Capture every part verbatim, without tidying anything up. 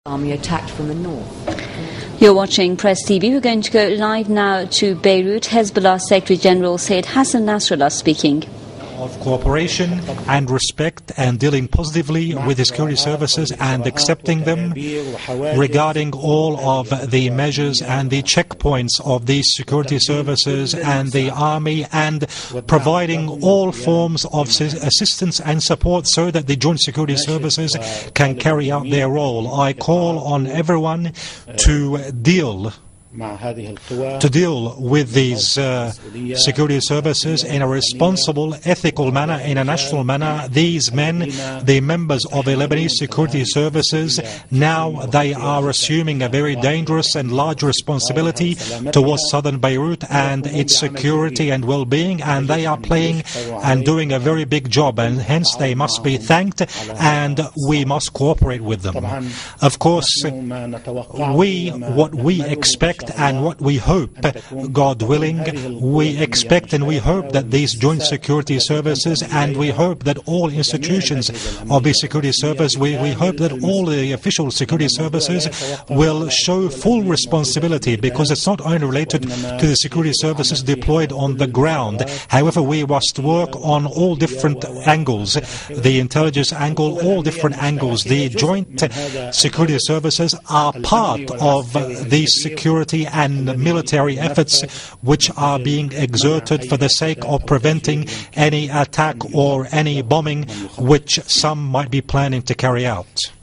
Army attacked from the north. You're watching Press T V. We're going to go live now to Beirut. Hezbollah Secretary General Sayyid Hassan Nasrallah speaking. Of cooperation and respect and dealing positively with the security services and accepting them regarding all of the measures and the checkpoints of these security services and the army, and providing all forms of assistance and support so that the joint security services can carry out their role. I call on everyone to deal to deal with these uh, security services in a responsible, ethical manner, in a national manner. These men, the members of the Lebanese security services, now they are assuming a very dangerous and large responsibility towards southern Beirut and its security and well-being, and they are playing and doing a very big job, and hence they must be thanked, and we must cooperate with them. Of course, we, what we expect and what we hope, God willing, we expect and we hope that these joint security services, and we hope that all institutions of the security service, we, we hope that all the official security services will show full responsibility, because it's not only related to the security services deployed on the ground. However, we must work on all different angles, the intelligence angle, all different angles. The joint security services are part of the security and military efforts which are being exerted for the sake of preventing any attack or any bombing which some might be planning to carry out.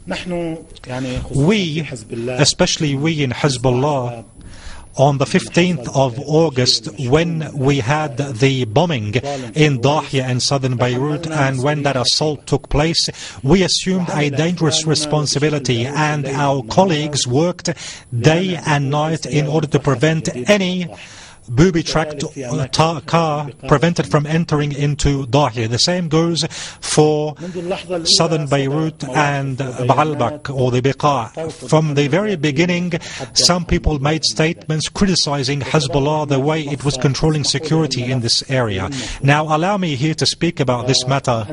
We, especially we in Hezbollah, on the fifteenth of August, when we had the bombing in Dahia and southern Beirut, and when that assault took place, we assumed a dangerous responsibility, and our colleagues worked day and night in order to prevent any booby-tracked uh, car prevented from entering into Dahia. The same goes for southern Beirut and Baalbek or the Beqa. From the very beginning, some people made statements criticizing Hezbollah the way it was controlling security in this area. Now, allow me here to speak about this matter,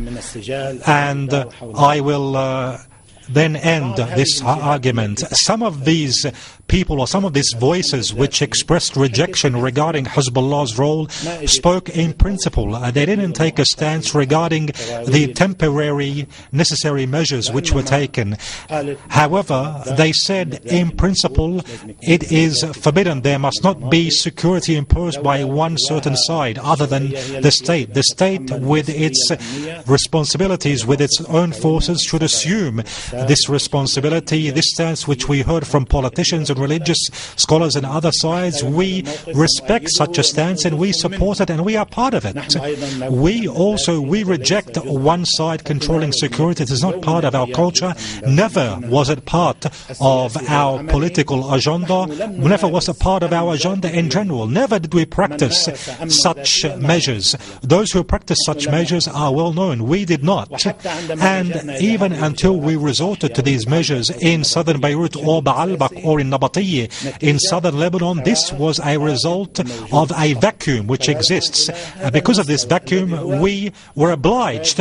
and uh, I will uh, then end this argument. Some of these people, or some of these voices which expressed rejection regarding Hezbollah's role, spoke in principle. Uh, they didn't take a stance regarding the temporary necessary measures which were taken. However, they said in principle it is forbidden. There must not be security imposed by one certain side other than the state. The state, with its responsibilities, with its own forces, should assume this responsibility. This stance which we heard from politicians and religious scholars and other sides, we respect such a stance and we support it and we are part of it. We also, we reject one side controlling security. It is not part of our culture. Never was it part of our political agenda. Never was it part of our agenda in general. Never did we practice such measures. Those who practice such measures are well known. We did not. And even until we resorted to these measures in southern Beirut or Baalbek or in Nabatiyya in southern Lebanon, this was a result of a vacuum which exists. Uh, because of this vacuum, we were obliged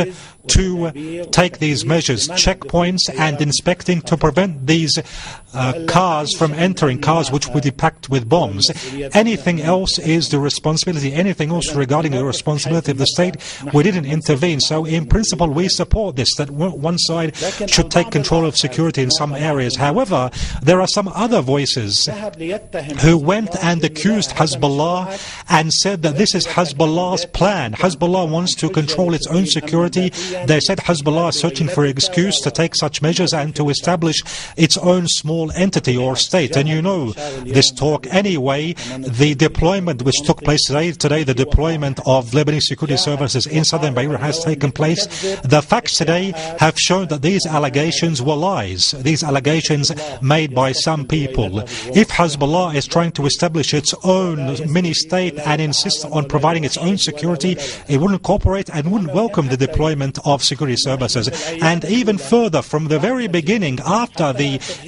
to take these measures, checkpoints and inspecting, to prevent these uh, cars from entering, cars which would be packed with bombs. Anything else is the responsibility, anything else regarding the responsibility of the state, we didn't intervene. So in principle we support this, that one side should take control of security in some areas. However, there are some other voices who went and accused Hezbollah and said that this is Hezbollah's plan. Hezbollah wants to control its own security. They said Hezbollah is searching for an excuse to take such measures and to establish its own small entity or state. And you know this talk anyway. The deployment which took place today, today the deployment of Lebanese security services in southern Beirut has taken place. The facts today have shown that these allegations were lies. These allegations made by some people. If Hezbollah is trying to establish its own mini-state and insist on providing its own security, it wouldn't cooperate and wouldn't welcome the deployment of security services. And even further, from the very beginning, after the explosion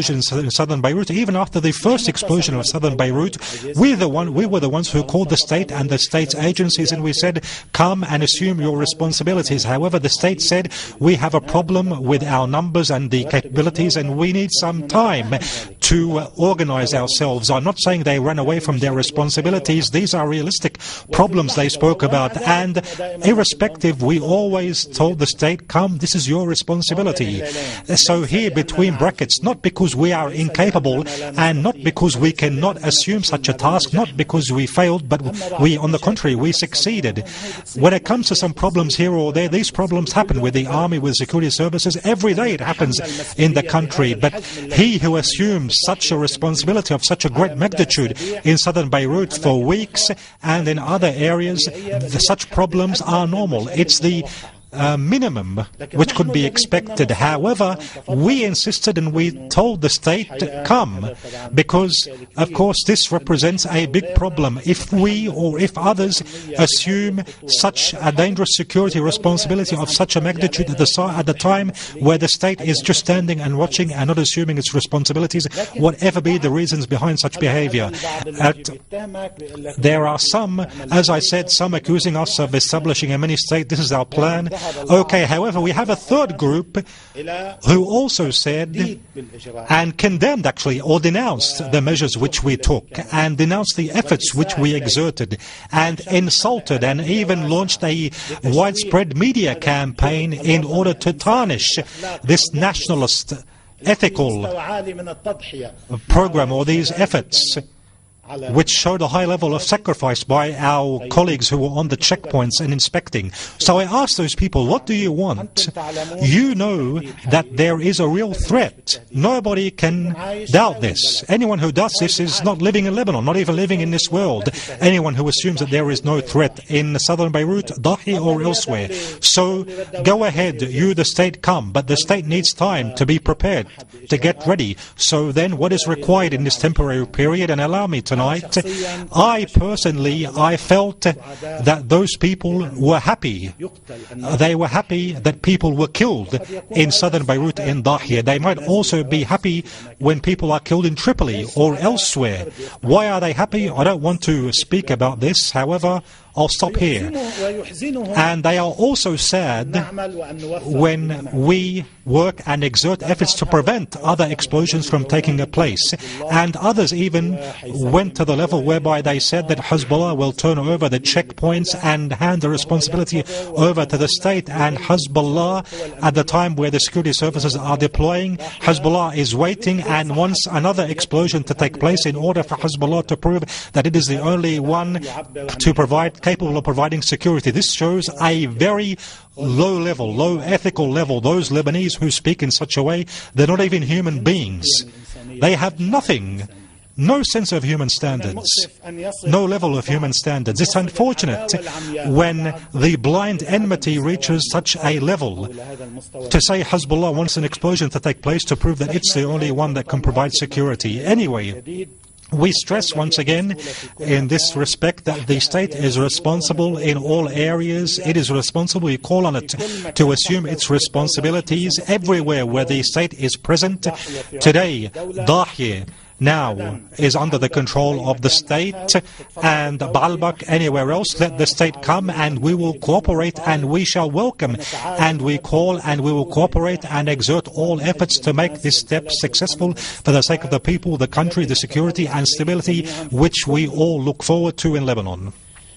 explosions in southern Beirut, even after the first explosion of southern Beirut, we, the one, we were the ones who called the state and the state's agencies and we said, come and assume your responsibilities. However, the state said, we have a problem with our numbers and the capabilities and we need some time to uh, organize ourselves. I'm not saying they ran away from their responsibilities. These are realistic problems they spoke about, and irrespective, we always told the state, come, this is your responsibility. So here, between brackets, not because we are incapable and not because we cannot assume such a task, not because we failed, but we, on the contrary, we succeeded. When it comes to some problems here or there, these problems happen with the army, with security services. Every day it happens in the country. But he who assumes such a responsibility of such a great magnitude in southern Beirut for weeks and in other areas, the, such problems are normal. It's the Uh, minimum which could be expected. However, we insisted and we told the state to come because, of course, this represents a big problem. If we or if others assume such a dangerous security responsibility of such a magnitude at the, at the time where the state is just standing and watching and not assuming its responsibilities, whatever be the reasons behind such behavior. At, there are some, as I said, some accusing us of establishing a mini-state. This is our plan. Okay, however, we have a third group who also said and condemned, actually, or denounced the measures which we took and denounced the efforts which we exerted and insulted and even launched a widespread media campaign in order to tarnish this nationalist ethical program or these efforts, which showed a high level of sacrifice by our colleagues who were on the checkpoints and inspecting. So I asked those people, what do you want? You know that there is a real threat. Nobody can doubt this. Anyone who doubts this is not living in Lebanon, not even living in this world. Anyone who assumes that there is no threat in southern Beirut, Dahi or elsewhere. So go ahead, you the state come, but the state needs time to be prepared, to get ready. So then what is required in this temporary period, and allow me to Tonight, I personally, I felt that those people were happy. They were happy that people were killed in southern Beirut and Dahiya. They might also be happy when people are killed in Tripoli or elsewhere. Why are they happy? I don't want to speak about this. However, I'll stop here. And they are also sad when we work and exert efforts to prevent other explosions from taking place. And others even went to the level whereby they said that Hezbollah will turn over the checkpoints and hand the responsibility over to the state. And Hezbollah, at the time where the security services are deploying, Hezbollah is waiting and wants another explosion to take place in order for Hezbollah to prove that it is the only one to provide capable of providing security. This shows a very low level, low ethical level. Those Lebanese who speak in such a way, they're not even human beings. They have nothing. No sense of human standards, no level of human standards. It's unfortunate when the blind enmity reaches such a level to say Hezbollah wants an explosion to take place to prove that it's the only one that can provide security. Anyway, we stress once again in this respect that the state is responsible in all areas. It is responsible. We call on it to assume its responsibilities everywhere where the state is present. Today, Dahiya now is under the control of the state, and Baalbek, anywhere else, let the state come and we will cooperate and we shall welcome, and we call and we will cooperate and exert all efforts to make this step successful for the sake of the people, the country, the security and stability which we all look forward to in Lebanon.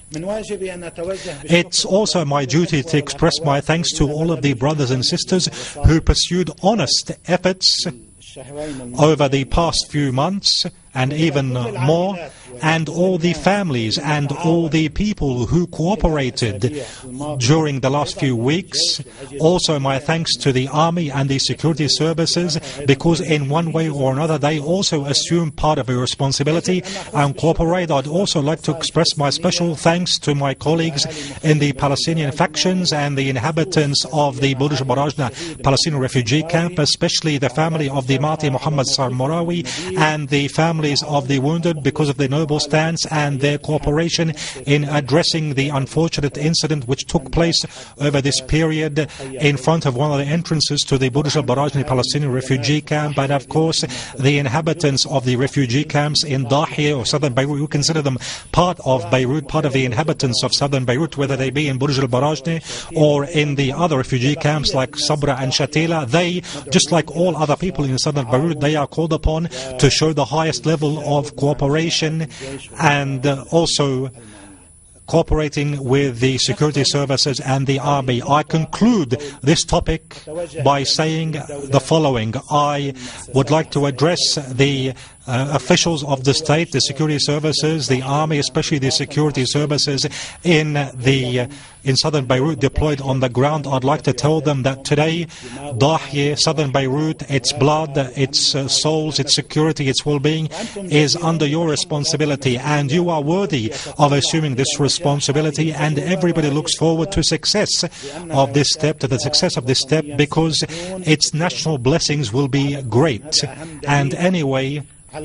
It's also my duty to express my thanks to all of the brothers and sisters who pursued honest efforts over the past few months and even more, and all the families and all the people who cooperated during the last few weeks. Also my thanks to the army and the security services, because in one way or another they also assume part of a responsibility and cooperate. I'd also like to express my special thanks to my colleagues in the Palestinian factions and the inhabitants of the Burj Barajna Palestinian refugee camp, especially the family of the Marty Muhammad Sarmorawi and the family families of the wounded because of their noble stance and their cooperation in addressing the unfortunate incident which took place over this period in front of one of the entrances to the Burj al-Barajni Palestinian refugee camp. And of course, the inhabitants of the refugee camps in Dahiya or southern Beirut, we consider them part of Beirut, part of the inhabitants of southern Beirut, whether they be in Burj al-Barajni or in the other refugee camps like Sabra and Shatila. They, just like all other people in southern Beirut, they are called upon to show the highest level of cooperation and uh, also cooperating with the security services and the army. I conclude this topic by saying the following. I would like to address the Uh, officials of the state, the security services, the army, especially the security services in the uh, in southern Beirut deployed on the ground. I'd like to tell them that today, Dahiya, southern Beirut, its blood, its uh, souls, its security, its well-being is under your responsibility, and you are worthy of assuming this responsibility, and everybody looks forward to success of this step, to the success of this step, because its national blessings will be great. And anyway,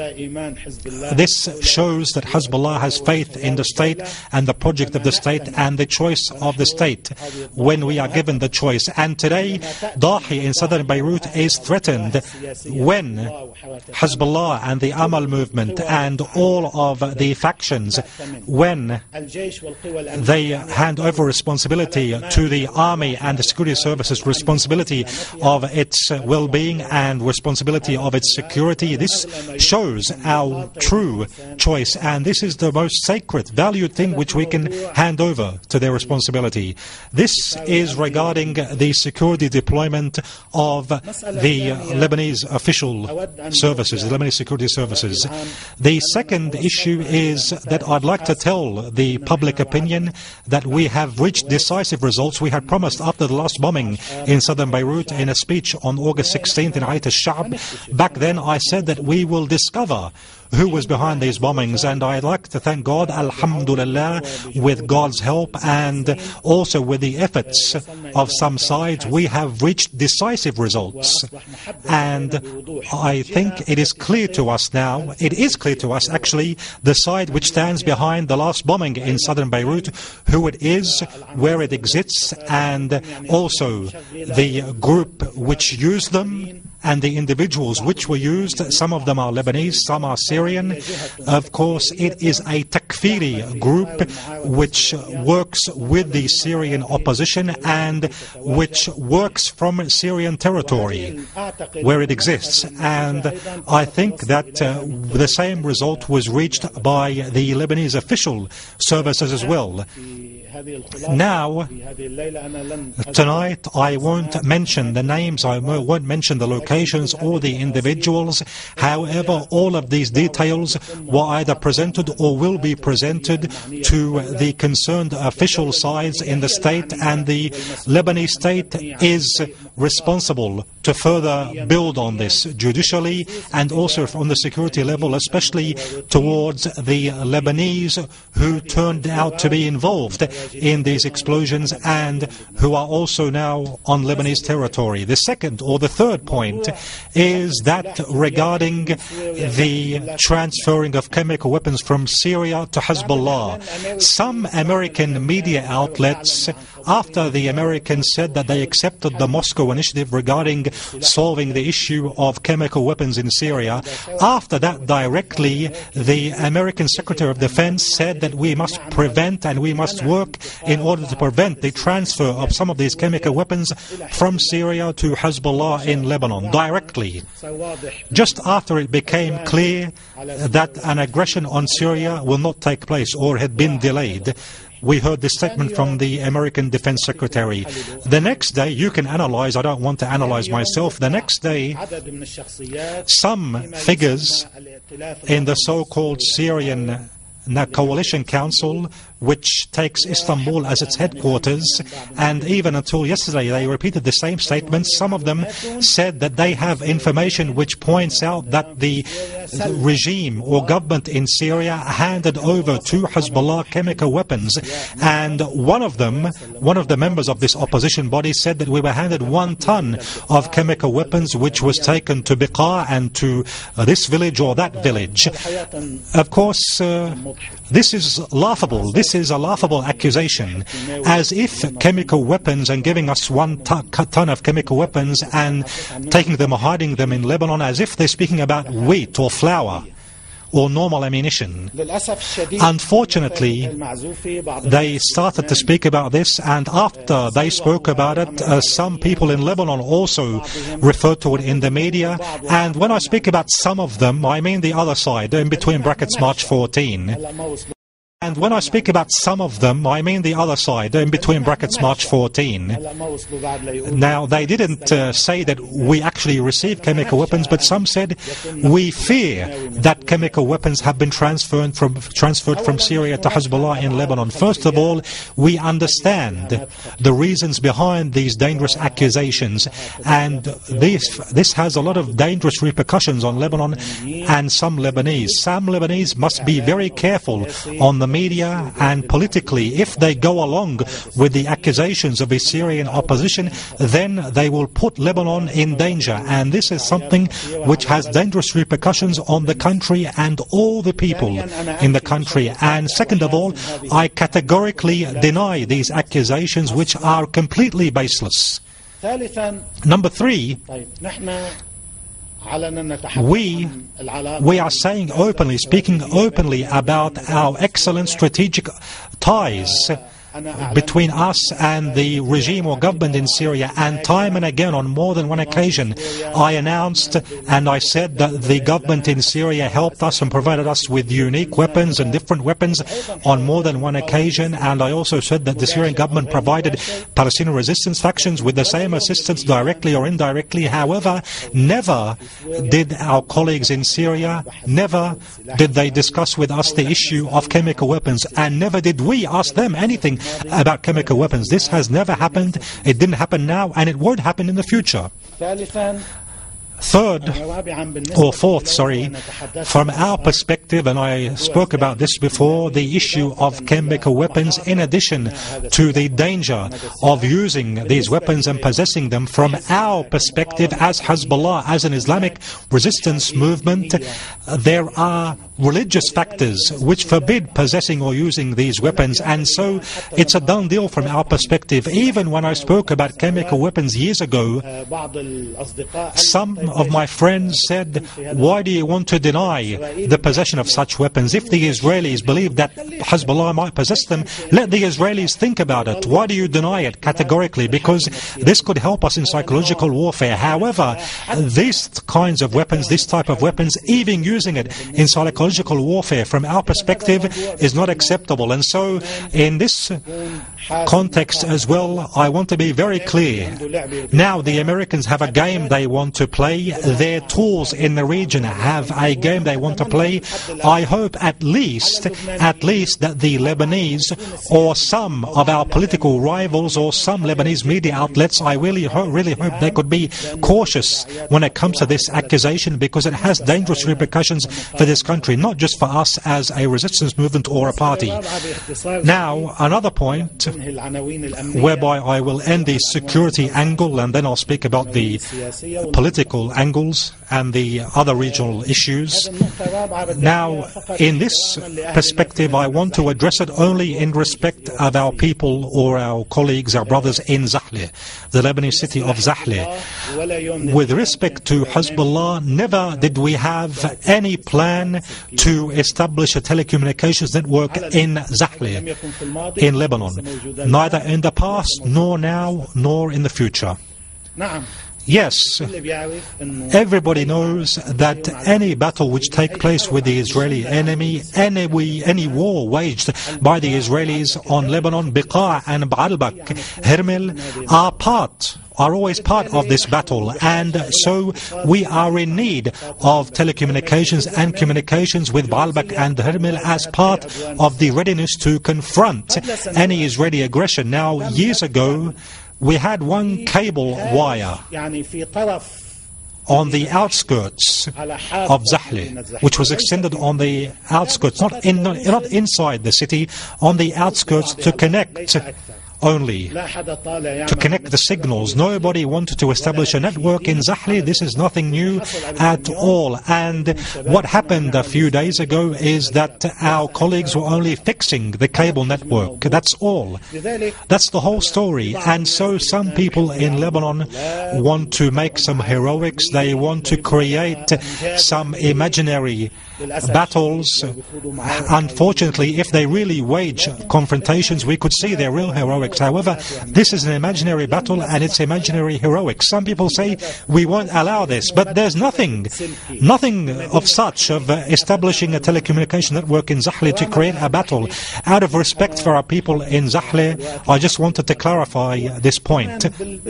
this shows that Hezbollah has faith in the state and the project of the state and the choice of the state when we are given the choice. And today, Dahiya in southern Beirut is threatened when Hezbollah and the Amal movement and all of the factions, when they hand over responsibility to the army and the security services, responsibility of its well-being and responsibility of its security. This shows our true choice, and this is the most sacred, valued thing which we can hand over to their responsibility. This is regarding the security deployment of the Lebanese official services, the Lebanese security services. The second issue is that I'd like to tell the public opinion that we have reached decisive results. We had promised after the last bombing in southern Beirut in a speech on August sixteenth in Ayat al-Sha'b. Back then I said that we will discover who was behind these bombings, and I'd like to thank God, alhamdulillah, with God's help and also with the efforts of some sides, we have reached decisive results. And I think it is clear to us now, it is clear to us actually, the side which stands behind the last bombing in southern Beirut, who it is, where it exists, and also the group which used them, and the individuals which were used. Some of them are Lebanese, some are Syrian. Of course, it is a Takfiri group which works with the Syrian opposition and which works from Syrian territory where it exists. And I think that uh, the same result was reached by the Lebanese official services as well. Now, tonight I won't mention the names, I won't mention the locations or the individuals. However, all of these details were either presented or will be presented to the concerned official sides in the state, and the Lebanese state is responsible to further build on this judicially and also on the security level, especially towards the Lebanese who turned out to be involved in these explosions and who are also now on Lebanese territory. The second or the third point is that regarding the transferring of chemical weapons from Syria to Hezbollah. Some American media outlets, after the Americans said that they accepted the Moscow initiative regarding solving the issue of chemical weapons in Syria, after that directly the American Secretary of Defense said that we must prevent and we must work in order to prevent the transfer of some of these chemical weapons from Syria to Hezbollah in Lebanon directly. Just after it became clear that an aggression on Syria will not take place or had been delayed, we heard this statement from the American Defense Secretary. The next day, you can analyze, I don't want to analyze myself, the next day, some figures in the so-called Syrian Coalition Council, which takes Istanbul as its headquarters, and even until yesterday they repeated the same statements. Some of them said that they have information which points out that the regime or government in Syria handed over to Hezbollah chemical weapons, and one of them, one of the members of this opposition body said that we were handed one ton of chemical weapons which was taken to Beqa and to uh, this village or that village. Of course, uh, this is laughable. This is a laughable accusation, as if chemical weapons and giving us one ton of chemical weapons and taking them or hiding them in Lebanon, as if they're speaking about wheat or flour or normal ammunition. Unfortunately, they started to speak about this, and after they spoke about it, uh, some people in Lebanon also referred to it in the media. And when I speak about some of them, I mean the other side, in between brackets March fourteen. And when I speak about some of them, I mean the other side, in between brackets March fourteen. Now, they didn't uh, say that we actually received chemical weapons, but some said we fear that chemical weapons have been transferred from, transferred from Syria to Hezbollah in Lebanon. First of all, we understand the reasons behind these dangerous accusations, and this, this has a lot of dangerous repercussions on Lebanon and some Lebanese. Some Lebanese must be very careful on the media and politically. If they go along with the accusations of the Syrian opposition, then they will put Lebanon in danger, and this is something which has dangerous repercussions on the country and all the people in the country. And second of all, I categorically deny these accusations, which are completely baseless. Number three, We, we are saying openly, speaking openly about our excellent strategic ties between us and the regime or government in Syria, and time and again on more than one occasion I announced and I said that the government in Syria helped us and provided us with unique weapons and different weapons on more than one occasion, and I also said that the Syrian government provided Palestinian resistance factions with the same assistance directly or indirectly. However, never did our colleagues in Syria, never did they discuss with us the issue of chemical weapons, and never did we ask them anything about chemical weapons. This has never happened. It didn't happen now, and it won't happen in the future. Third, or fourth, sorry, from our perspective, and I spoke about this before, the issue of chemical weapons, in addition to the danger of using these weapons and possessing them, from our perspective as Hezbollah, as an Islamic resistance movement, there are religious factors which forbid possessing or using these weapons, and so it's a done deal from our perspective. Even when I spoke about chemical weapons years ago, some of my friends said, why do you want to deny the possession of such weapons? If the Israelis believe that Hezbollah might possess them, let the Israelis think about it. Why do you deny it categorically? Because this could help us in psychological warfare. However, these kinds of weapons, this type of weapons, even using it in psychological warfare, from our perspective, is not acceptable. And so, in this context as well, I want to be very clear. Now, the Americans have a game they want to play. Their tools in the region have a game they want to play. I hope at least, at least that the Lebanese or some of our political rivals or some Lebanese media outlets, I really, ho really hope they could be cautious when it comes to this accusation, because it has dangerous repercussions for this country, not just for us as a resistance movement or a party. Now, another point whereby I will end the security angle, and then I'll speak about the political angles and the other regional issues. Now, in this perspective, I want to address it only in respect of our people or our colleagues, our brothers in Zahle, the Lebanese city of Zahle. With respect to Hezbollah, never did we have any plan to establish a telecommunications network in Zahle, in Lebanon, neither in the past, nor now, nor in the future. Yes, everybody knows that any battle which takes place with the Israeli enemy, any, any war waged by the Israelis on Lebanon, Beqa and Baalbek, Hermel, are part are always part of this battle, and so we are in need of telecommunications and communications with Baalbek and Hermel as part of the readiness to confront any Israeli aggression. Now, years ago, we had one cable wire on the outskirts of Zahle, which was extended on the outskirts, not in, not inside the city, on the outskirts to connect only, to connect the signals. Nobody wanted to establish a network in Zahle. This is nothing new at all. And what happened a few days ago is that our colleagues were only fixing the cable network. That's all. That's the whole story. And so some people in Lebanon want to make some heroics. They want to create some imaginary battles. Unfortunately, if they really wage confrontations, we could see their real heroics. However, this is an imaginary battle and it's imaginary heroics. Some people say we won't allow this, but there's nothing, nothing of such of uh, establishing a telecommunication network in Zahle to create a battle. Out of respect for our people in Zahle, I just wanted to clarify this point.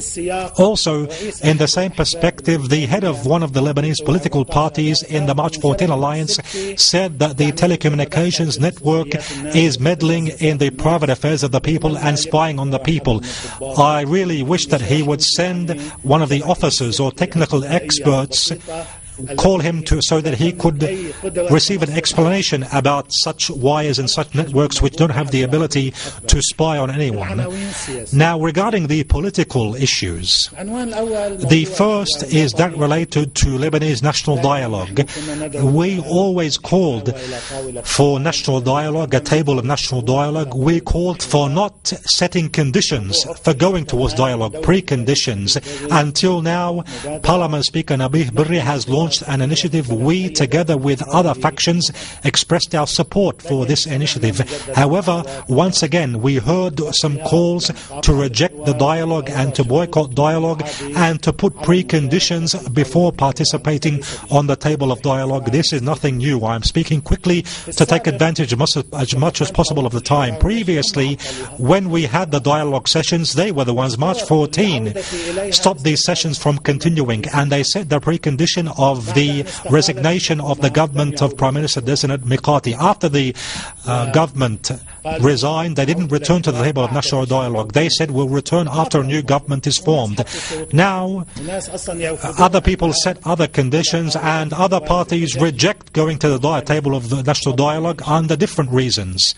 Also, in the same perspective, the head of one of the Lebanese political parties in the March fourteen Alliance said that the telecommunications network is meddling in the private affairs of the people and spying on the people. I really wish that he would send one of the officers or technical experts, call him to so that he could receive an explanation about such wires and such networks which don't have the ability to spy on anyone. Now, regarding the political issues, the first is that related to Lebanese national dialogue. We always called for national dialogue, a table of national dialogue. We called for not setting conditions for going towards dialogue, preconditions. Until now, Parliament Speaker Nabih Berri has launched an initiative. We, together with other factions, expressed our support for this initiative. However, once again, we heard some calls to reject the dialogue and to boycott dialogue and to put preconditions before participating on the table of dialogue. This is nothing new. I'm speaking quickly to take advantage much, as much as possible of the time. Previously, when we had the dialogue sessions, they were the ones, March fourteenth, stopped these sessions from continuing, and they set the precondition of Of the resignation of the government of Prime Minister Designate Miqati. After the uh, government resigned, they didn't return to the table of national dialogue. They said we'll return after a new government is formed. Now, other people set other conditions and other parties reject going to the table of the national dialogue under different reasons.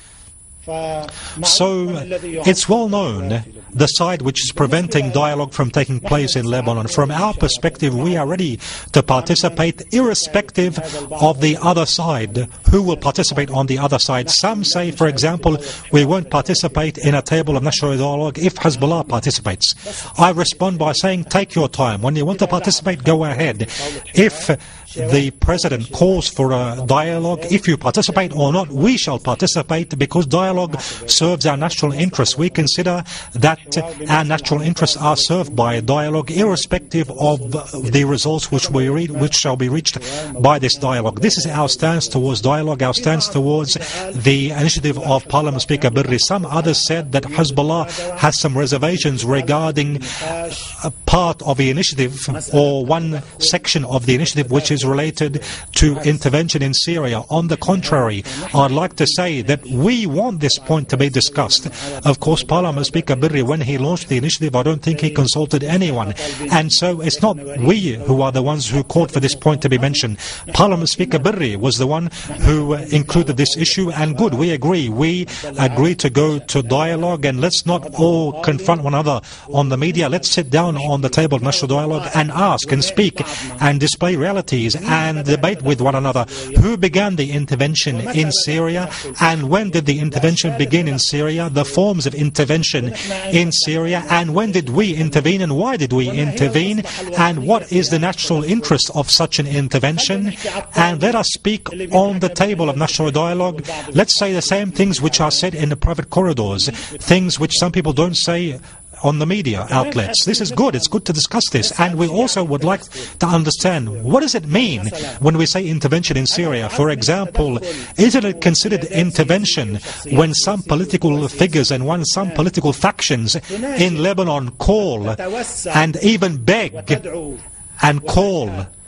So, it's well known, the side which is preventing dialogue from taking place in Lebanon. From our perspective, we are ready to participate irrespective of the other side. Who will participate on the other side? Some say, for example, we won't participate in a table of national dialogue if Hezbollah participates. I respond by saying, take your time. When you want to participate, go ahead. If the President calls for a dialogue, if you participate or not, we shall participate because dialogue serves our national interests. We consider that our national interests are served by dialogue irrespective of the results which we read, which shall be reached by this dialogue. This is our stance towards dialogue, our stance towards the initiative of Parliament Speaker Berri. Some others said that Hezbollah has some reservations regarding a part of the initiative or one section of the initiative which is related to intervention in Syria. On the contrary, I'd like to say that we want this point to be discussed. Of course, Parliament Speaker Berri, when he launched the initiative, I don't think he consulted anyone. And so it's not we who are the ones who called for this point to be mentioned. Parliament Speaker Berri was the one who included this issue, and good, we agree. We agree to go to dialogue, and let's not all confront one another on the media. Let's sit down on the table of national dialogue and ask and speak and display realities and debate with one another. Who began the intervention in Syria, and when did the intervention begin in Syria? The forms of intervention in Syria, and when did we intervene, and why did we intervene, and what is the national interest of such an intervention? And let us speak on the table of national dialogue. Let's say the same things which are said in the private corridors, things which some people don't say on the media outlets. This is good. It's good to discuss this. And we also would like to understand, what does it mean when we say intervention in Syria? For example, isn't it considered intervention when some political figures and when some political factions in Lebanon call and even beg and call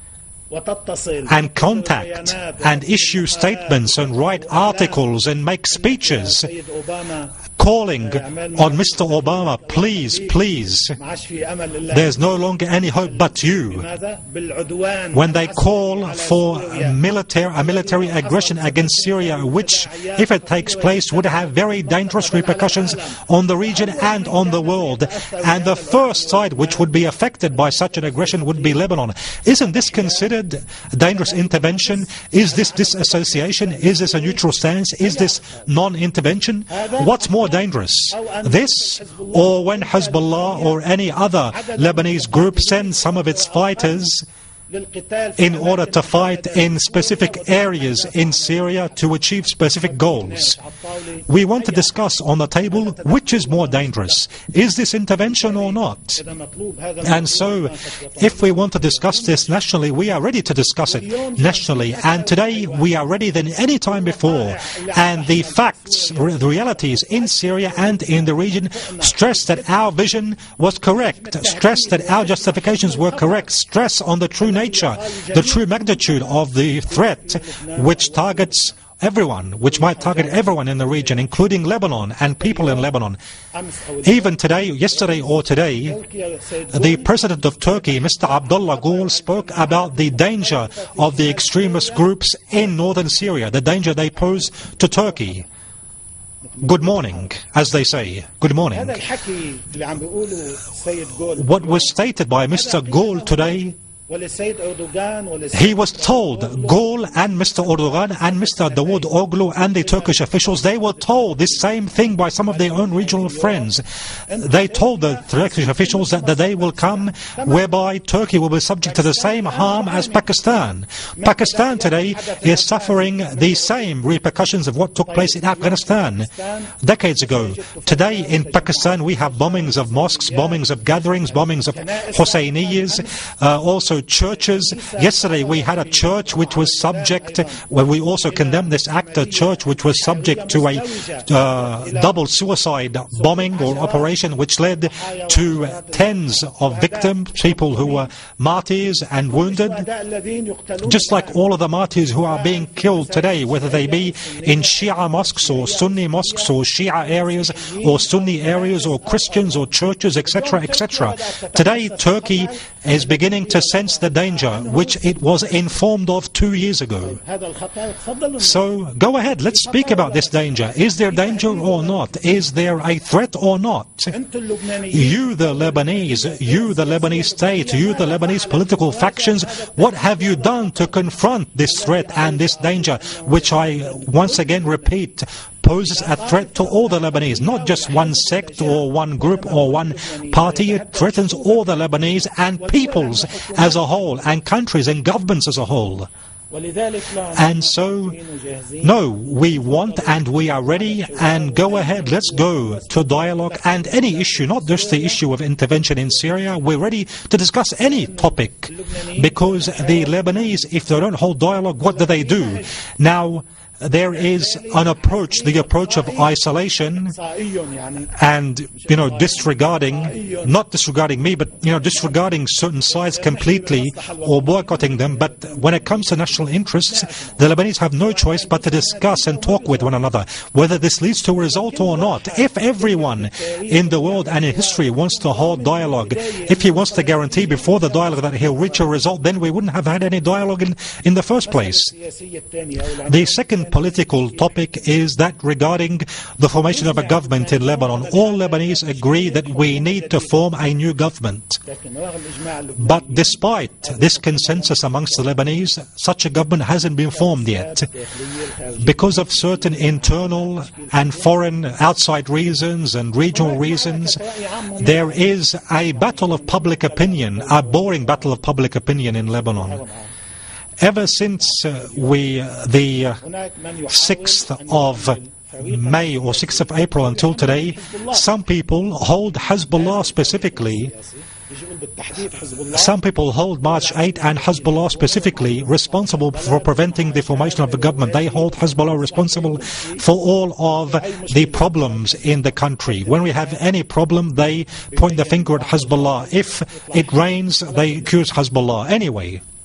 and contact and issue statements and write articles and make speeches calling on Mister Obama, please, please, there's no longer any hope but you. When they call for military, a military aggression against Syria, which, if it takes place, would have very dangerous repercussions on the region and on the world. And the first side which would be affected by such an aggression would be Lebanon. Isn't this considered dangerous intervention? Is this disassociation? Is this a neutral stance? Is this non-intervention? What's more dangerous? This, or when Hezbollah or any other Lebanese group sends some of its fighters in order to fight in specific areas in Syria to achieve specific goals? We want to discuss on the table which is more dangerous. Is this intervention or not? And so, if we want to discuss this nationally, we are ready to discuss it nationally. And today, we are ready than any time before. And the facts, the realities in Syria and in the region stress that our vision was correct, stress that our justifications were correct, stress on the true nature, the true magnitude of the threat which targets everyone, which might target everyone in the region, including Lebanon and people in Lebanon. Even today, yesterday or today, the President of Turkey, Mister Abdullah Gül, spoke about the danger of the extremist groups in northern Syria, the danger they pose to Turkey. Good morning, as they say. Good morning. What was stated by Mister Gül today, he was told, Gül and Mister Erdogan and Mister Davutoglu and the Turkish officials, they were told this same thing by some of their own regional friends. They told the Turkish officials that the day will come whereby Turkey will be subject to the same harm as Pakistan. Pakistan today is suffering the same repercussions of what took place in Afghanistan decades ago. Today in Pakistan we have bombings of mosques, bombings of gatherings, bombings of Hussainiyas, uh, also churches. Yesterday we had a church which was subject, well, we also condemned this act, a church which was subject to a uh, double suicide bombing or operation which led to tens of victims, people who were martyrs and wounded, just like all of the martyrs who are being killed today, whether they be in Shia mosques or Sunni mosques or Shia areas or Sunni areas or Christians or churches, et cetera, et cetera. Today Turkey is beginning to sense the danger which it was informed of two years ago. So go ahead, let's speak about this danger. Is there danger or not? Is there a threat or not? You the Lebanese, you the Lebanese state, you the Lebanese political factions, what have you done to confront this threat and this danger, which I once again repeat, poses a threat to all the Lebanese, not just one sect or one group or one party. It threatens all the Lebanese and peoples as a whole, and countries and governments as a whole. And so, no, we want and we are ready, and go ahead, let's go to dialogue and any issue, not just the issue of intervention in Syria. We're ready to discuss any topic, because the Lebanese, if they don't hold dialogue, what do they do? Now, there is an approach, the approach of isolation and, you know, disregarding, not disregarding me, but, you know, disregarding certain sides completely or boycotting them. But when it comes to national interests, the Lebanese have no choice but to discuss and talk with one another, whether this leads to a result or not. If everyone in the world and in history wants to hold dialogue, if he wants to guarantee before the dialogue that he'll reach a result, then we wouldn't have had any dialogue in, in the first place. The second political topic is that regarding the formation of a government in Lebanon. All Lebanese agree that we need to form a new government. But despite this consensus amongst the Lebanese, such a government hasn't been formed yet. Because of certain internal and foreign outside reasons and regional reasons, there is a battle of public opinion, a boring battle of public opinion in Lebanon. Ever since uh, we, uh, the uh, sixth of May or sixth of April until today, some people hold Hezbollah specifically, some people hold March eighth and Hezbollah specifically responsible for preventing the formation of the government. They hold Hezbollah responsible for all of the problems in the country. When we have any problem, they point the finger at Hezbollah. If it rains, they accuse Hezbollah. Anyway,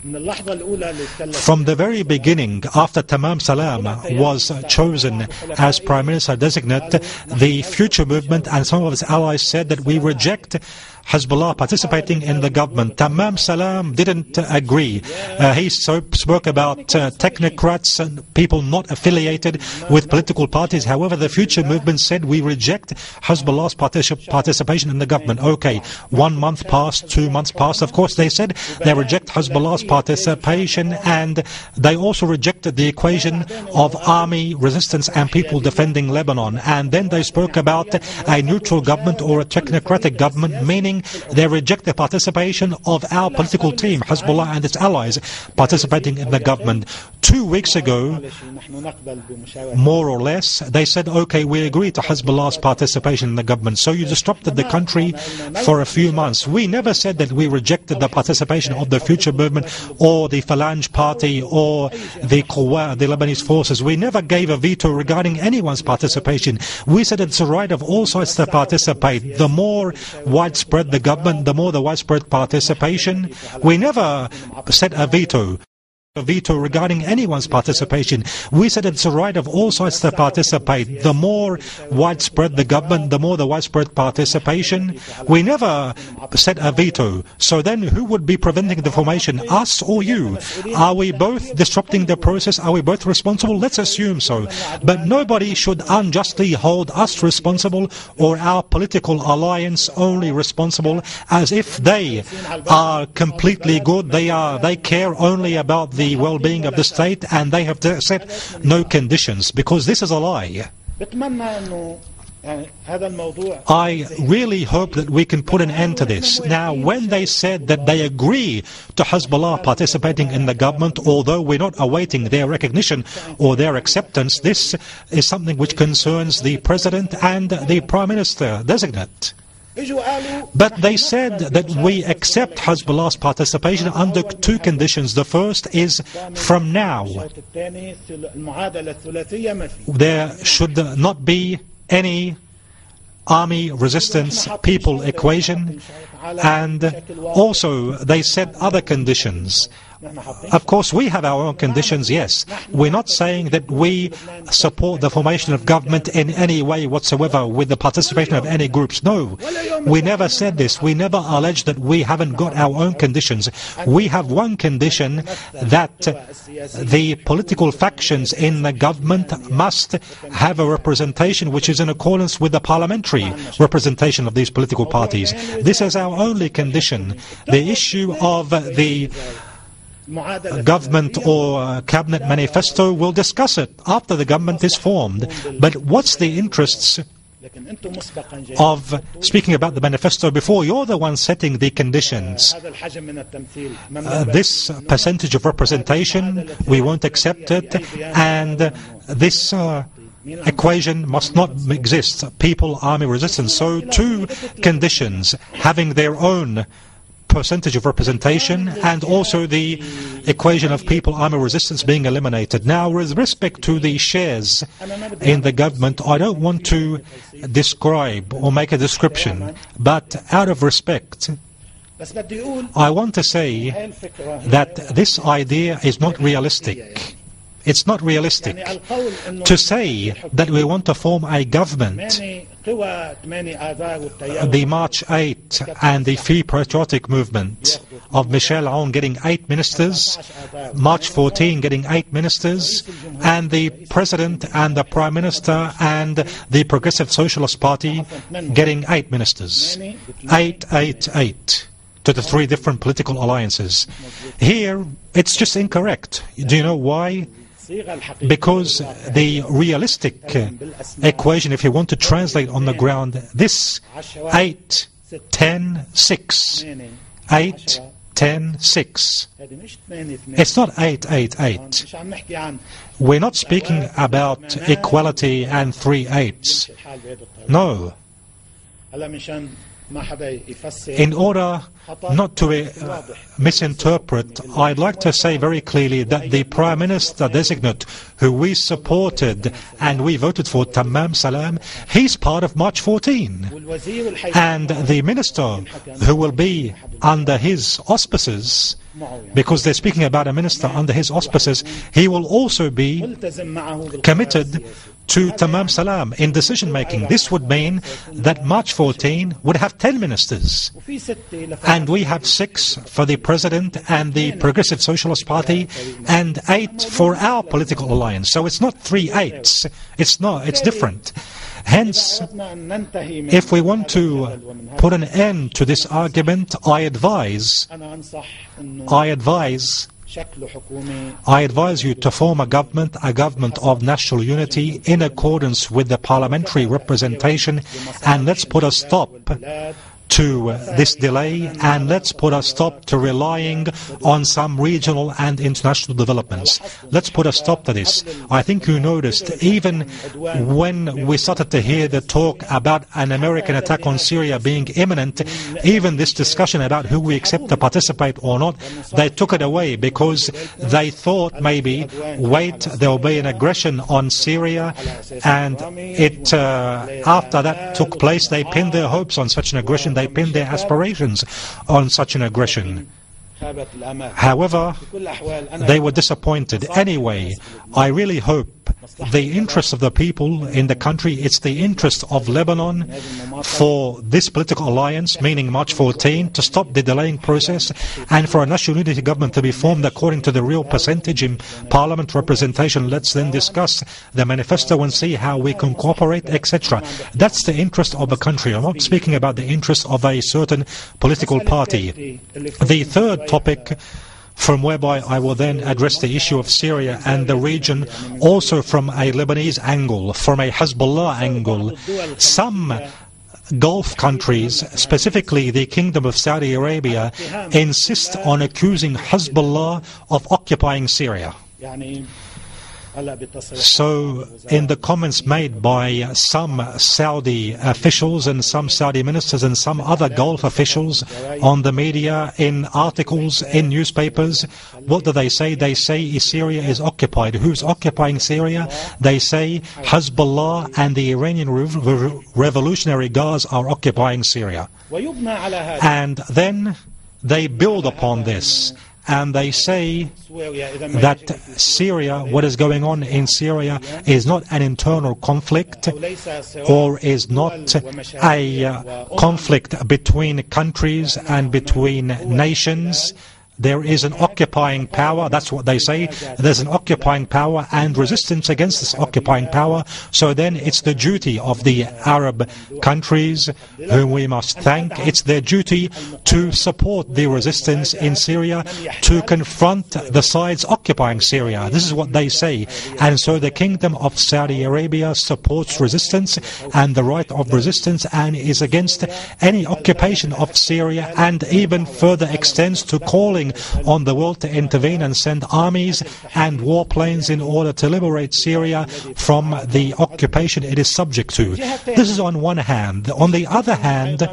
From the very beginning, after Tamam Salam was chosen as Prime Minister designate, the Future Movement and some of its allies said that we reject Hezbollah participating in the government. Tamam Salam didn't uh, agree. Uh, he so spoke about uh, technocrats and people not affiliated with political parties. However, the Future Movement said we reject Hezbollah's particip participation in the government. Okay, one month passed, two months passed. Of course, they said they reject Hezbollah's participation, and they also rejected the equation of army resistance and people defending Lebanon. And then they spoke about a neutral government or a technocratic government, meaning they reject the participation of our political team, Hezbollah and its allies, participating in the government. Two weeks ago, more or less, they said, okay, we agree to Hezbollah's participation in the government. So you disrupted the country for a few months. We never said that we rejected the participation of the Future Movement or the Phalange Party or the Quwa, the Lebanese forces. We never gave a veto regarding anyone's participation. We said it's the right of all sides to participate. The more widespread the government, the more the widespread participation. We never said a veto. A veto regarding anyone's participation. We said it's the right of all sides to participate. The more widespread the government, the more the widespread participation. We never said a veto. So then who would be preventing the formation, us or you? Are we both disrupting the process? Are we both responsible? Let's assume so. But nobody should unjustly hold us responsible or our political alliance only responsible, as if they are completely good. They are. They care only about the the well-being of the state, and they have set no conditions, because this is a lie. I really hope that we can put an end to this. Now, when they said that they agree to Hezbollah participating in the government, although we're not awaiting their recognition or their acceptance, this is something which concerns the President and the Prime Minister designate. But they said that we accept Hezbollah's participation under two conditions. The first is from now. There should not be any army resistance people equation, and also they set other conditions. Of course, we have our own conditions, yes. We're not saying that we support the formation of government in any way whatsoever with the participation of any groups. No, we never said this. We never alleged that we haven't got our own conditions. We have one condition, that the political factions in the government must have a representation which is in accordance with the parliamentary representation of these political parties. This is our only condition. The issue of the government or cabinet manifesto, we'll discuss it after the government is formed. But what's the interests of speaking about the manifesto before you're the one setting the conditions? Uh, this percentage of representation, we won't accept it, and this uh, equation must not exist. People, army resistance. So two conditions, having their own percentage of representation and also the equation of people army resistance being eliminated. Now, with respect to the shares in the government, I don't want to describe or make a description, but out of respect, I want to say that this idea is not realistic. It's not realistic to say that we want to form a government. The March eighth and the Free Patriotic Movement of Michel Aoun getting eight ministers, March fourteenth getting eight ministers, and the President and the Prime Minister and the Progressive Socialist Party getting eight ministers. Eight, eight, eight. To the three different political alliances. Here, it's just incorrect. Do you know why? Because the realistic uh, equation, if you want to translate on the ground, this eight, ten, six, eight, ten, six. It's not eight, eight, eight. We're not speaking about equality and three eights. No. In order not to uh, misinterpret, I'd like to say very clearly that the Prime Minister designate who we supported and we voted for, Tamam Salam, he's part of March fourteenth. And the minister who will be under his auspices because they're speaking about a minister under his auspices, he will also be committed to Tamam Salam in decision-making. This would mean that March fourteenth would have ten ministers. And we have six for the President and the Progressive Socialist Party and eight for our political alliance. So it's not three eights. It's not. It's different. Hence, if we want to put an end to this argument, I advise, I advise I advise you to form a government, a government of national unity in accordance with the parliamentary representation, and let's put a stop to uh, this delay, and let's put a stop to relying on some regional and international developments. Let's put a stop to this. I think you noticed, even when we started to hear the talk about an American attack on Syria being imminent, even this discussion about who we accept to participate or not, they took it away because they thought maybe, wait, there will be an aggression on Syria, and it uh, after that took place, they pinned their hopes on such an aggression. They pinned their aspirations on such an aggression. However, they were disappointed. Anyway, I really hope the interest of the people in the country, it's the interest of Lebanon for this political alliance, meaning March fourteenth, to stop the delaying process and for a national unity government to be formed according to the real percentage in parliament representation. Let's then discuss the manifesto and see how we can cooperate, et cetera. That's the interest of the country. I'm not speaking about the interest of a certain political party. The third topic, from whereby I will then address the issue of Syria and the region, also from a Lebanese angle, from a Hezbollah angle. Some Gulf countries, specifically the Kingdom of Saudi Arabia, insist on accusing Hezbollah of occupying Syria. So, in the comments made by some Saudi officials and some Saudi ministers and some other Gulf officials on the media, in articles, in newspapers, what do they say? They say Syria is occupied. Who's occupying Syria? They say Hezbollah and the Iranian Rev Revolutionary Guards are occupying Syria. And then they build upon this. And they say that Syria, what is going on in Syria, is not an internal conflict or is not a uh, conflict between countries and between nations. There is an occupying power, that's what they say. There's an occupying power and resistance against this occupying power. So then it's the duty of the Arab countries, whom we must thank, it's their duty to support the resistance in Syria, to confront the sides occupying Syria. This is what they say. And so the Kingdom of Saudi Arabia supports resistance and the right of resistance, and is against any occupation of Syria, and even further extends to calling on the world to intervene and send armies and warplanes in order to liberate Syria from the occupation it is subject to. This is on one hand. On the other hand,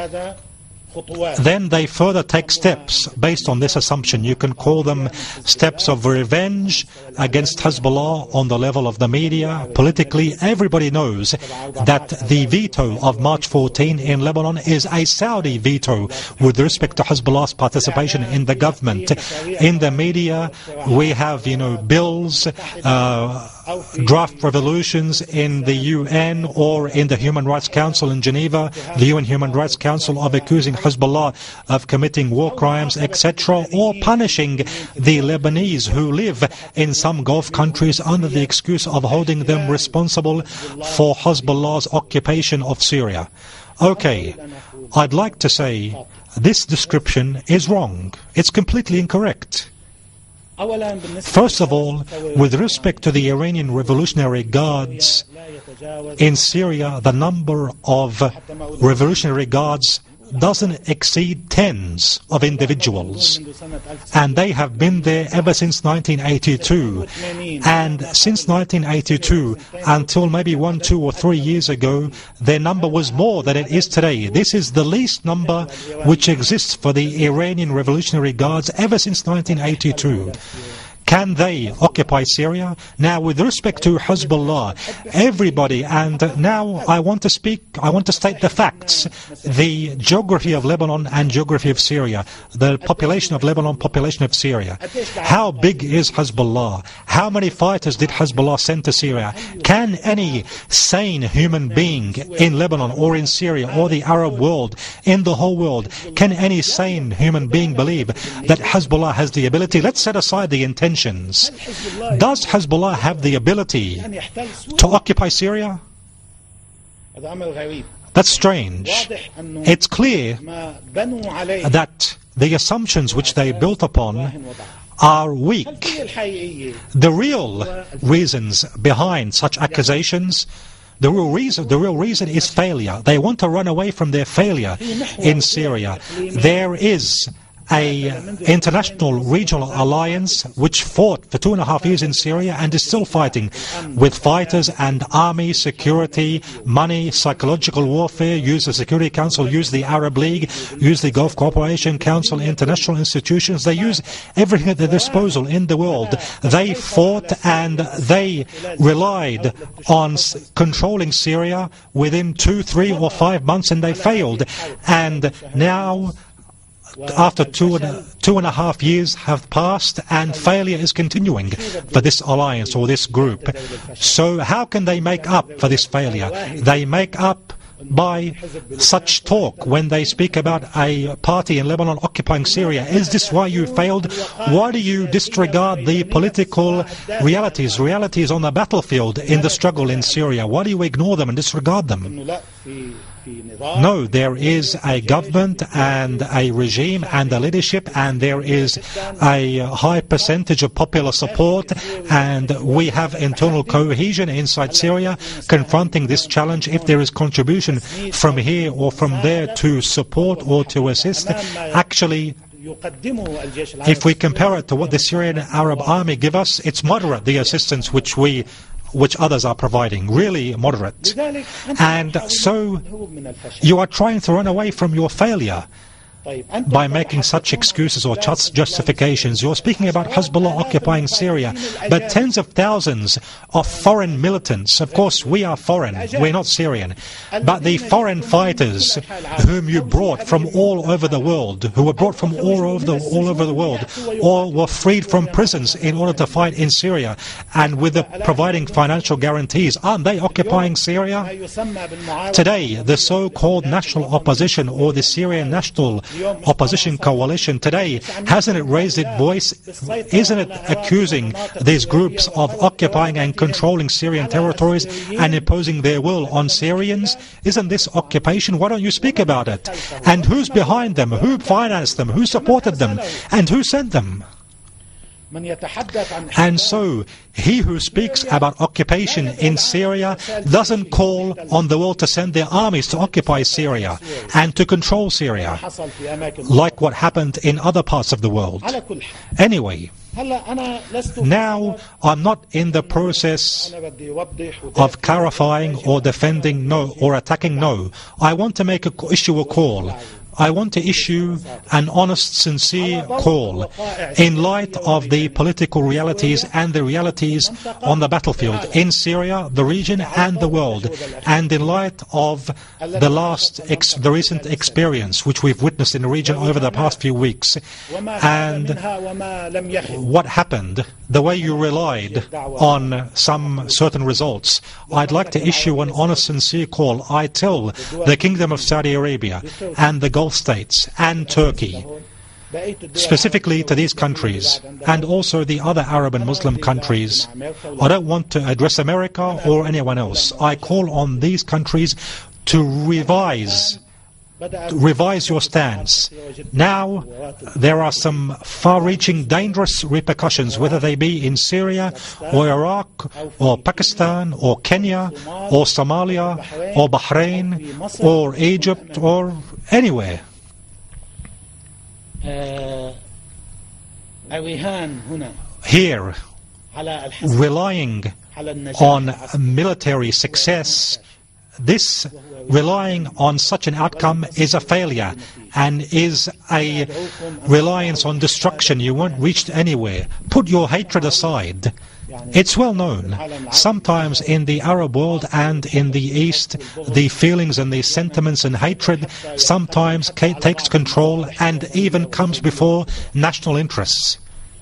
then they further take steps based on this assumption. You can call them steps of revenge against Hezbollah on the level of the media. Politically, everybody knows that the veto of March fourteenth in Lebanon is a Saudi veto with respect to Hezbollah's participation in the government. In the media, we have, you know, bills, uh, draft resolutions in the U N or in the Human Rights Council in Geneva, the U N Human Rights Council, of accusing Hezbollah of committing war crimes, et cetera, or punishing the Lebanese who live in some Gulf countries under the excuse of holding them responsible for Hezbollah's occupation of Syria. Okay, I'd like to say this description is wrong. It's completely incorrect. First of all, with respect to the Iranian Revolutionary Guards in Syria, the number of Revolutionary Guards doesn't exceed tens of individuals, and they have been there ever since nineteen eighty-two. And since nineteen eighty-two until maybe one, two or three years ago, their number was more than it is today. This is the least number which exists for the Iranian Revolutionary Guards ever since nineteen eighty-two. Can they occupy Syria? Now, with respect to Hezbollah, everybody, and now I want to speak, I want to state the facts. The geography of Lebanon and geography of Syria, the population of Lebanon, population of Syria. How big is Hezbollah? How many fighters did Hezbollah send to Syria? Can any sane human being in Lebanon or in Syria or the Arab world, in the whole world, can any sane human being believe that Hezbollah has the ability? Let's set aside the intentions. Does Hezbollah have the ability to occupy Syria? That's strange. It's clear that the assumptions which they built upon are weak. The real reasons behind such accusations, the real reason, the real reason is failure. They want to run away from their failure in Syria. There is a international regional alliance which fought for two and a half years in Syria and is still fighting with fighters and army, security, money, psychological warfare, use the Security Council, use the Arab League, use the Gulf Cooperation Council, international institutions. They use everything at their disposal in the world. They fought and they relied on controlling Syria within two, three or five months, and they failed. And now, after two and, two and a half years have passed, and failure is continuing for this alliance or this group. So how can they make up for this failure? They make up by such talk when they speak about a party in Lebanon occupying Syria. Is this why you failed? Why do you disregard the political realities, realities on the battlefield in the struggle in Syria? Why do you ignore them and disregard them? No, there is a government and a regime and a leadership, and there is a high percentage of popular support, and we have internal cohesion inside Syria confronting this challenge. If there is contribution from here or from there to support or to assist, actually, if we compare it to what the Syrian Arab Army give us, it's moderate, the assistance which we which others are providing, really moderate. And so you are trying to run away from your failure by making such excuses or justifications. You're speaking about Hezbollah occupying Syria, but tens of thousands of foreign militants. Of course, we are foreign, we're not Syrian, but the foreign fighters whom you brought from all over the world, who were brought from all over the, all over the world, or were freed from prisons in order to fight in Syria, and with the providing financial guarantees, aren't they occupying Syria? Today, the so-called national opposition, or the Syrian National Opposition Coalition today, hasn't it raised its voice? Isn't it accusing these groups of occupying and controlling Syrian territories and imposing their will on Syrians? Isn't this occupation? Why don't you speak about it? And who's behind them? Who financed them? Who supported them? And who sent them? And so, he who speaks about occupation in Syria doesn't call on the world to send their armies to occupy Syria and to control Syria, like what happened in other parts of the world. Anyway, now I'm not in the process of clarifying or defending no or attacking no. I want to make a issue a call. I want to issue an honest, sincere call in light of the political realities and the realities on the battlefield in Syria, the region and the world, and in light of the last, ex the recent experience which we've witnessed in the region over the past few weeks, and what happened, the way you relied on some certain results. I'd like to issue an honest, sincere call. I tell the Kingdom of Saudi Arabia and the Gulf states and Turkey, specifically to these countries and also the other Arab and Muslim countries. I don't want to address America or anyone else. I call on these countries to revise revise your stance. Now, there are some far-reaching, dangerous repercussions, whether they be in Syria or Iraq or Pakistan or Kenya or Somalia or Bahrain or Egypt or anywhere. Here, relying on military success, this relying on such an outcome is a failure and is a reliance on destruction. You won't reach anywhere. Put your hatred aside. It's well known. Sometimes in the Arab world and in the East, the feelings and the sentiments and hatred sometimes takes control and even comes before national interests.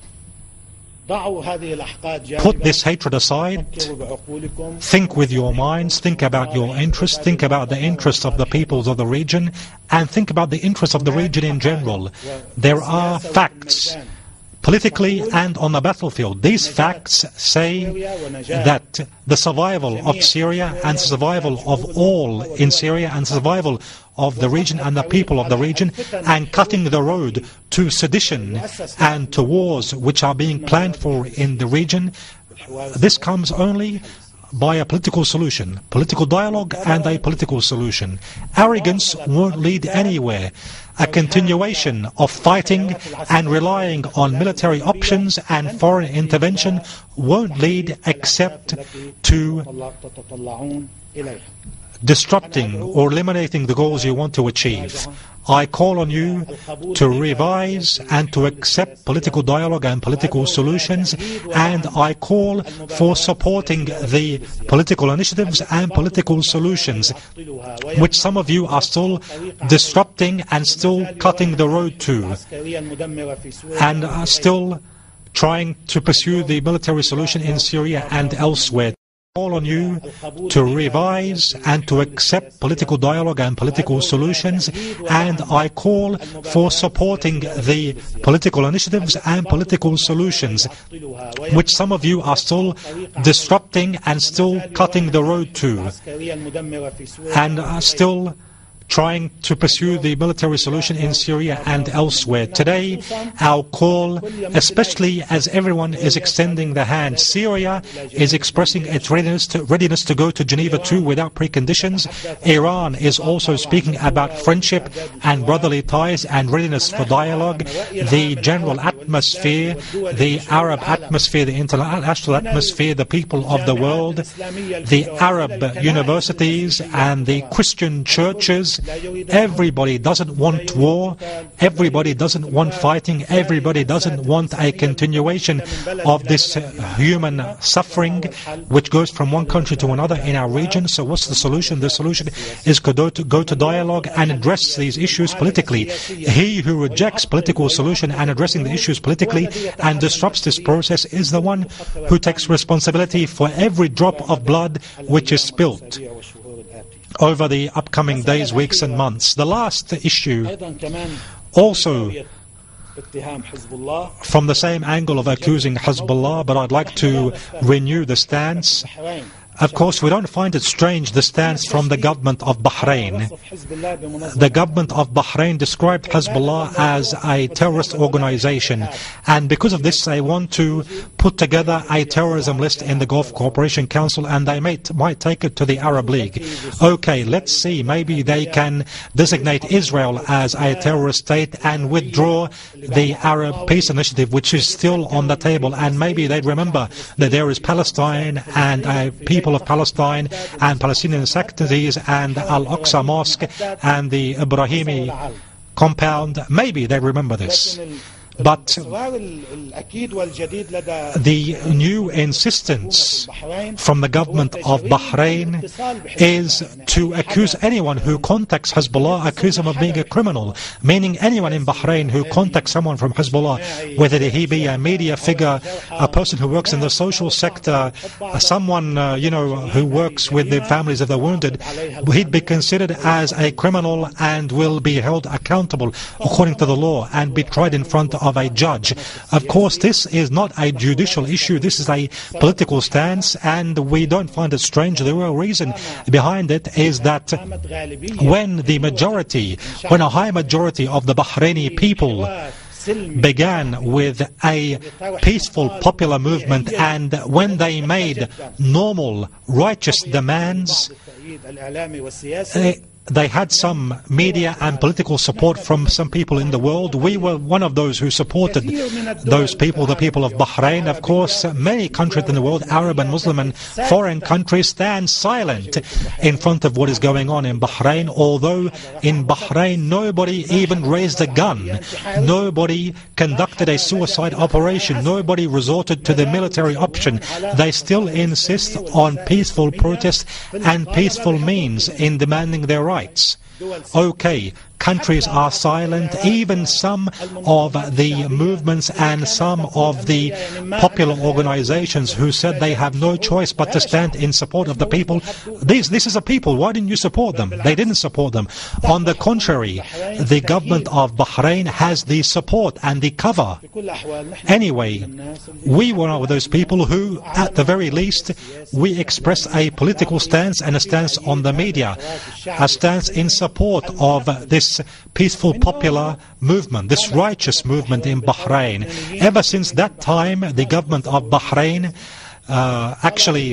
Put this hatred aside. Think with your minds. Think about your interests. Think about the interests of the peoples of the region. And think about the interests of the region in general. There are facts, politically and on the battlefield. These facts say that the survival of Syria and survival of all in Syria and survival of the region and the people of the region and cutting the road to sedition and to wars which are being planned for in the region, this comes only by a political solution, political dialogue and a political solution. Arrogance won't lead anywhere. A continuation of fighting and relying on military options and foreign intervention won't lead except to disrupting or eliminating the goals you want to achieve. I call on you to revise and to accept political dialogue and political solutions, and I call for supporting the political initiatives and political solutions, which some of you are still disrupting and still cutting the road to, and are still trying to pursue the military solution in Syria and elsewhere. Call on you to revise and to accept political dialogue and political solutions, and I call for supporting the political initiatives and political solutions, which some of you are still disrupting and still cutting the road to, and are still trying to pursue the military solution in Syria and elsewhere. Today, our call, especially as everyone is extending the hand, Syria is expressing its readiness to, readiness to go to Geneva two without preconditions. Iran is also speaking about friendship and brotherly ties and readiness for dialogue. The general atmosphere, the Arab atmosphere, the international atmosphere, the people of the world, the Arab universities and the Christian churches, everybody doesn't want war, everybody doesn't want fighting, everybody doesn't want a continuation of this uh, human suffering which goes from one country to another in our region. So what's the solution? The solution is to go to, go to dialogue and address these issues politically. He who rejects political solution and addressing the issues politically and disrupts this process is the one who takes responsibility for every drop of blood which is spilt over the upcoming days, weeks and months. The last issue, also from the same angle of accusing Hezbollah, but I'd like to renew the stance. Of course, we don't find it strange, the stance from the government of Bahrain. The government of Bahrain described Hezbollah as a terrorist organization, and because of this they want to put together a terrorism list in the Gulf Cooperation Council, and they might, might take it to the Arab League. Okay, let's see, maybe they can designate Israel as a terrorist state and withdraw the Arab Peace Initiative, which is still on the table, and maybe they'd remember that there is Palestine and a people of Palestine and Palestinian sectaries and Al-Aqsa Mosque and the Ibrahimi compound. Maybe they remember this. But the new insistence from the government of Bahrain is to accuse anyone who contacts Hezbollah, accuse him of being a criminal, meaning anyone in Bahrain who contacts someone from Hezbollah, whether he be a media figure, a person who works in the social sector, someone uh, you know who works with the families of the wounded, he'd be considered as a criminal and will be held accountable according to the law and be tried in front of of a judge. Of course, this is not a judicial issue, this is a political stance, and we don't find it strange. The real reason behind it is that when the majority, when a high majority of the Bahraini people began with a peaceful popular movement, and when they made normal, righteous demands, uh, they had some media and political support from some people in the world. We were one of those who supported those people, the people of Bahrain. Of course, many countries in the world, Arab and Muslim and foreign countries, stand silent in front of what is going on in Bahrain, although in Bahrain nobody even raised a gun, nobody conducted a suicide operation, nobody resorted to the military option. They still insist on peaceful protest and peaceful means in demanding their rights. Okay, countries are silent, even some of the movements and some of the popular organizations who said they have no choice but to stand in support of the people. This, this is a people, why didn't you support them? They didn't support them. On the contrary, the government of Bahrain has the support and the cover. Anyway, we were one of those people who, at the very least, we express a political stance and a stance on the media, a stance in support of this peaceful popular movement, this righteous movement in Bahrain. Ever since that time, the government of Bahrain uh, actually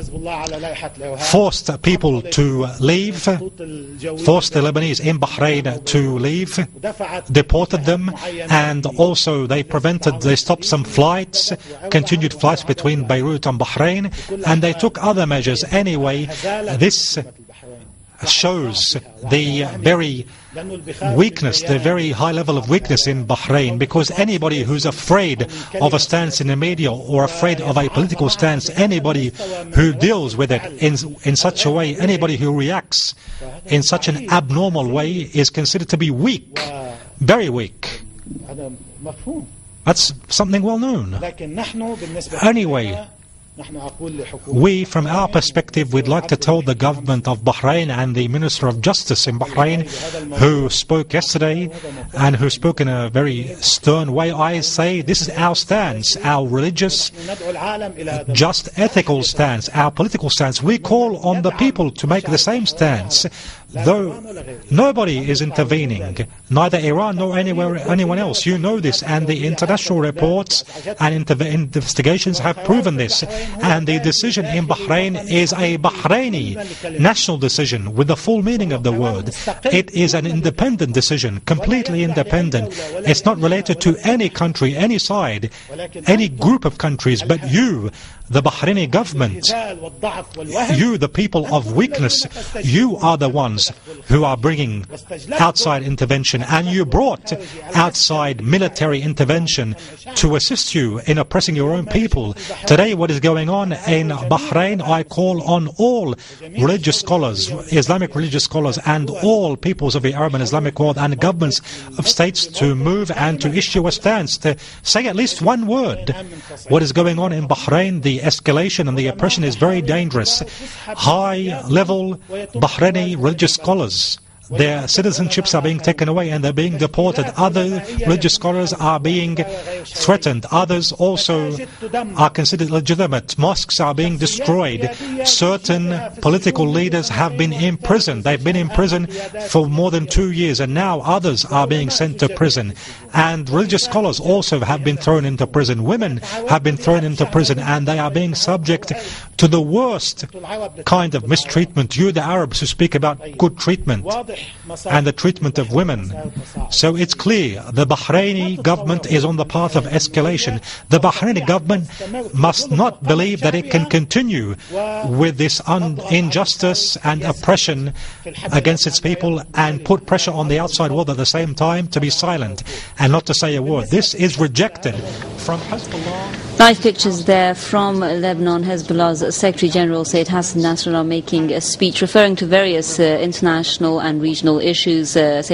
forced people to leave, forced the Lebanese in Bahrain to leave, deported them, and also they prevented, they stopped some flights, continued flights between Beirut and Bahrain, and they took other measures. Anyway, this shows the very weakness, the very high level of weakness in Bahrain, because anybody who's afraid of a stance in the media or afraid of a political stance, anybody who deals with it in, in such a way, anybody who reacts in such an abnormal way is considered to be weak, very weak. That's something well known. Anyway, we, from our perspective, would like to tell the government of Bahrain and the Minister of Justice in Bahrain, who spoke yesterday and who spoke in a very stern way, I say this is our stance, our religious, just, ethical stance, our political stance. We call on the people to make the same stance, though nobody is intervening, neither Iran nor anywhere, anyone else. You know this, and the international reports and investigations have proven this. And the decision in Bahrain is a Bahraini national decision with the full meaning of the word. It is an independent decision, completely independent. It's not related to any country, any side, any group of countries, but you, the Bahraini government, you, the people of weakness, you are the ones who are bringing outside intervention, and you brought outside military intervention to assist you in oppressing your own people. Today, what is going on in Bahrain, I call on all religious scholars, Islamic religious scholars, and all peoples of the Arab and Islamic world and governments of states to move and to issue a stance, to say at least one word. What is going on in Bahrain, the escalation and the oppression is very dangerous. High-level Bahraini religious scholars, their citizenships are being taken away and they're being deported. Other religious scholars are being threatened. Others also are considered legitimate. Mosques are being destroyed. Certain political leaders have been imprisoned. They've been in prison for more than two years, and now others are being sent to prison. And religious scholars also have been thrown into prison. Women have been thrown into prison, and they are being subject to the worst kind of mistreatment. You, the Arabs, who speak about good treatment and the treatment of women. So it's clear the Bahraini government is on the path of escalation. The Bahraini government must not believe that it can continue with this un injustice and oppression against its people and put pressure on the outside world at the same time to be silent and not to say a word. This is rejected from Hezbollah. Live pictures there from Lebanon. Hezbollah's Secretary General Said Hassan Nasrallah making a speech referring to various uh, international and regional issues. Uh,